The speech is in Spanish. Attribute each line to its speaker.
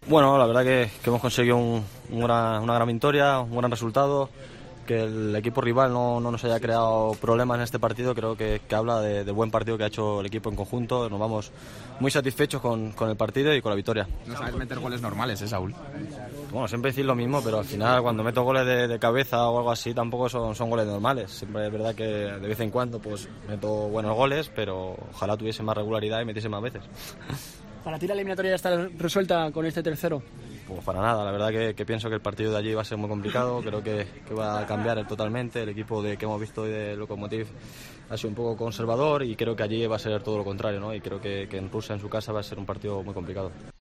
Speaker 1: Bueno, la verdad que hemos conseguido una gran victoria, un gran resultado. Que el equipo rival no nos haya creado problemas en este partido, creo que habla del buen partido que ha hecho el equipo en conjunto. Nos vamos muy satisfechos con el partido y con la victoria.
Speaker 2: No sabes meter goles normales, Saúl.
Speaker 1: Bueno, siempre decir lo mismo, pero al final cuando meto goles de cabeza o algo así tampoco son goles normales. Siempre es verdad que de vez en cuando pues meto buenos goles, pero ojalá tuviese más regularidad y metiese más veces.
Speaker 3: ¿Para ti la eliminatoria ya está resuelta con este tercero?
Speaker 1: Pues para nada, la verdad que pienso que el partido de allí va a ser muy complicado, creo que va a cambiar totalmente. El equipo que hemos visto hoy de Lokomotiv ha sido un poco conservador y creo que allí va a ser todo lo contrario, ¿no? Y creo que en Rusia, en su casa, va a ser un partido muy complicado.